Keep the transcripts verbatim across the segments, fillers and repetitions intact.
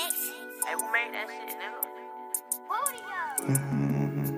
Hey, who made that shit, nigga? Mm-hmm.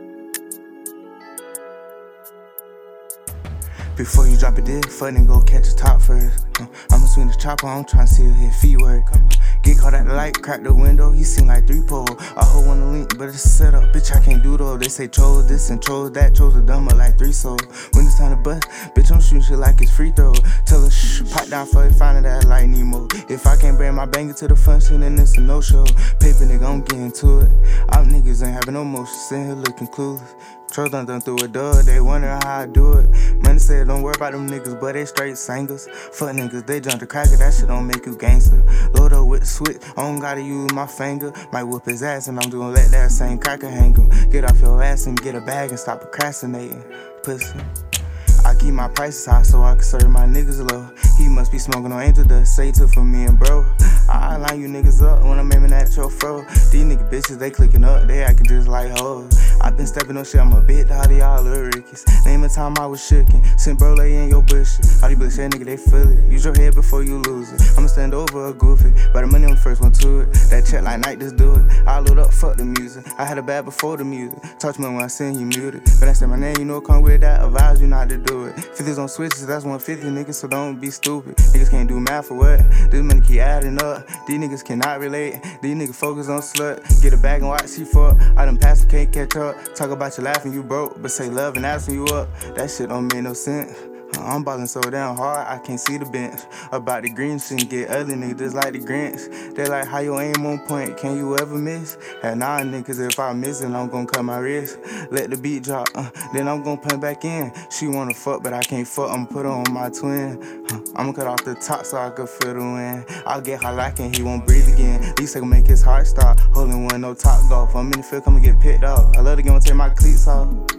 Before you drop it there, fuck nigga, go catch the top first. Uh, I'ma swing the chopper, I'm tryna see if his feet work. Get caught at the light, crack the window, he seem like three pole. I hold one to link, but it's set up, bitch, I can't do though. They say chose this and chose that, chose the dumber like three soul. When it's time to bust, bitch, I'm shooting shit like it's free throw. Tell her shh, pop down for it, find it that like Nemo. If I can't bring my banger to the function, then it's a no show. Paper nigga, I'm getting to it. I'm niggas ain't having no motion, sitting here looking clueless. Troll done done through a dub, they wonder how I do it. Money said don't worry about them niggas, but they straight singers. Fuck niggas, they jump the cracker, that shit don't make you gangster. Load up with the switch, I don't gotta use my finger. Might whoop his ass and I'm gonna let that same cracker hang him. Get off your ass and get a bag and stop procrastinating. Pussy. I keep my prices high so I can serve my niggas low. He must be smoking on angel dust, say to for me and bro. I line you niggas up when I'm aiming at your fro. These nigga bitches, they clicking up, they acting just like hoes. I been stepping on shit, I'm a bit how they all little rickies. Name a time I was shookin', sent bro lay in your bushes. All these bitches, that nigga, they feel it. Use your head before you lose it. I'ma stand over a goofy, but the money on the first one to it. That check like night, just do it. I load up, fuck the music. I had a bad before the music. Touch me when I sing, you muted. But I said my name, you know, come with that. Advise you not to do it. fifties on switches, that's one fifty, niggas, so don't be stupid. Niggas can't do math for what? This money keep adding up. These niggas cannot relate. These niggas focus on slut. Get a bag and watch she fuck. I done passed the can't catch up. Talk about you laughing, you broke, but say love and asking you up. That shit don't make no sense. I'm ballin' so damn hard, I can't see the bench. About the green shit get ugly, niggas just like the Grinch. They like how your aim on point, can you ever miss? Had nine niggas, if I miss it, I'm gon' cut my wrist. Let the beat drop, uh, then I'm gon' punch back in. She wanna fuck, but I can't fuck, I'ma put her on my twin. Uh, I'ma cut off the top so I can feel the wind. I'll get hot like and he won't breathe again. At least I can make his heart stop. Holding one, no top golf. I'm in the field, come and get picked up. I love to go and take my cleats off.